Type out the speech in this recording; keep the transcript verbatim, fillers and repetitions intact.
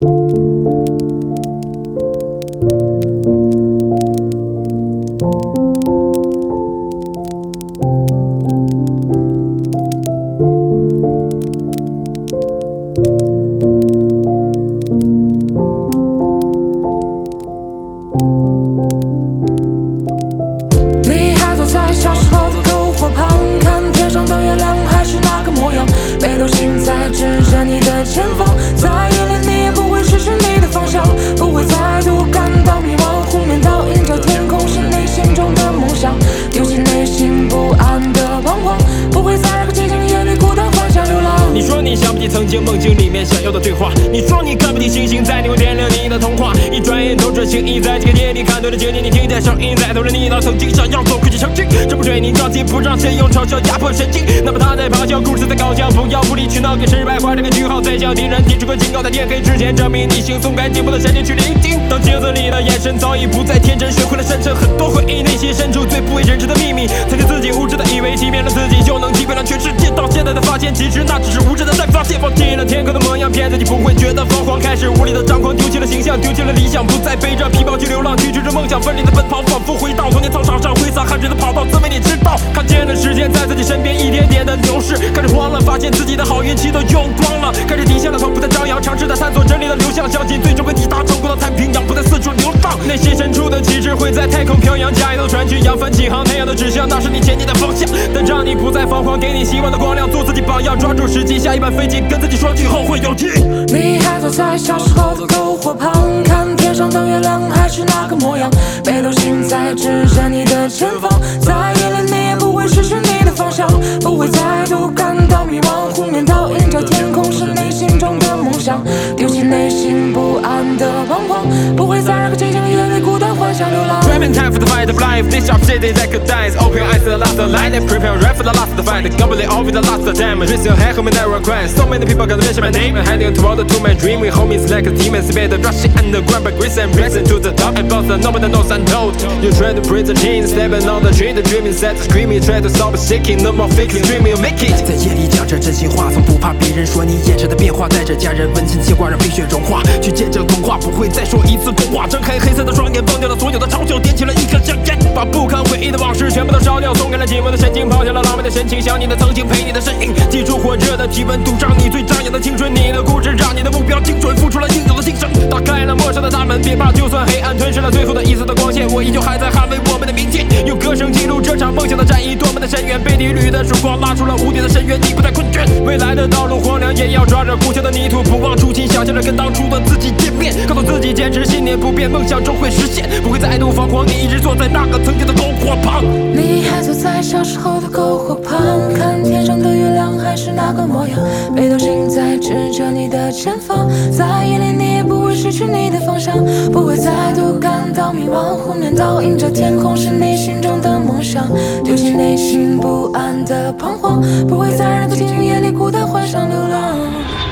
你还坐在小时候的篝火旁，看天上的月亮还是那个模样，北斗星在指着你的前方，在夜里你也不会失去你的方向，不会再度感到迷茫，湖面倒映着天空是你心中的梦想，丢弃内心不安的彷徨，不会在那个寂静夜里孤单幻想流浪。 你说你想不起曾经梦境里面想要的对话，你说你看不起星星在你会点亮你的童话，一转眼透着情意，在这个夜里看对了情景，你听见声音在透着你那曾经想要做回去澄清，这不追你着急，不让谁用嘲笑压迫神经，那么他在咆哮，故事在高叫，不要无理取闹，给失败画这个句号，再向敌人提出个警告，在天黑之前证明你行松开紧绷的神经去聆听，当镜子里的眼神早已不再天真，学会了深沉很多回忆，内心深处最不为人知的秘密，曾经自己无知的以为欺骗了自己就能击溃了全世界，到现在才发现其实那只是无知的在发泄，放弃了天空的模样，骗自己不会觉得疯狂，开始无力的张狂，丢弃了形象，丢弃了理想，不再背着皮包去流浪，拒绝着梦想，奋力的奔跑，仿佛回到童年操场上挥洒汗水的跑道，滋味你知道，看见了时间在自己身边一点点的流逝，开始慌了，发现自己的好运气都用光了，开始低下了头，不再张扬，尝试的探索真理的流向，相信最终会抵达成功的太平洋，不再四处流浪，内心深处的旗帜会在太空飘扬，加一艘船去扬帆起航，那样的指向，那是你前进的方向，但让你不再彷徨，给你希望的光亮，做自己榜样，抓住时机，下一班飞机，跟自己说句后会有期。 你还坐在小时候的篝火旁，看天上的月亮还是那个模样，北斗星在指着你的前方，在夜里你也不会失去你的方向，不会再度感到迷茫，湖面倒映着天空是你心中的梦想，丢弃内心不安的彷徨，不会在那个寂静夜里孤单幻想流浪。 Dreaming time for the fight of life, this sharp city that could dance, open your eyes to the last light and prepare right for the last fight, completely over the last damage, raise your hand, home and never cry, so many people gonna mention my name, and heading toward the to my dream, we homies like a team, and speed rushing underground, but grace and racing to the top, and boss that nobody knows I know, you try to break the chains, stepping on the train, the dreaming set, screaming, try to stop shaking, no more faking, dreaming, make it, 在夜里讲着真心话，从不怕别人说你眼神的变化，带着家人温馨牵挂，让冰雪融化，去见证童话，不会再说一次童话，睁开黑色的双眼，忘掉了所有的嘲笑，点起了一颗香烟，把不堪回忆的往事全部都烧掉，松开了寂寞的神经，抛下了狼狈的神情，想你的曾经，陪你的身影，记住火热的体温，堵上你最张扬的青春，你的故事让你的目标精准，付出了应有的精神，打开了陌生的大门，别怕，就算黑暗吞噬了最后的一丝的光线，我依旧还在捍卫我们的明天，用歌声记录这场梦想的战役，多么的深远，被你捋的曙光拉出了无底的深渊，你不再困倦，未来的道路荒凉，也要抓着故乡的泥土，不忘初心，想象着跟当初的自己见面，告诉自己坚持信念不变，梦想终会实现，不会再度彷徨，你一直坐在那个曾经的篝火旁。 你还坐在小时候的篝火旁，看天上的月亮还是那个模样，北斗星在指着你的前方，在夜里你也不会失去你的方向，不会再度感到迷茫，湖面倒映着天空是你心中的梦想，丢弃内心不安的彷徨，不会在那个寂静夜里孤单幻想流浪。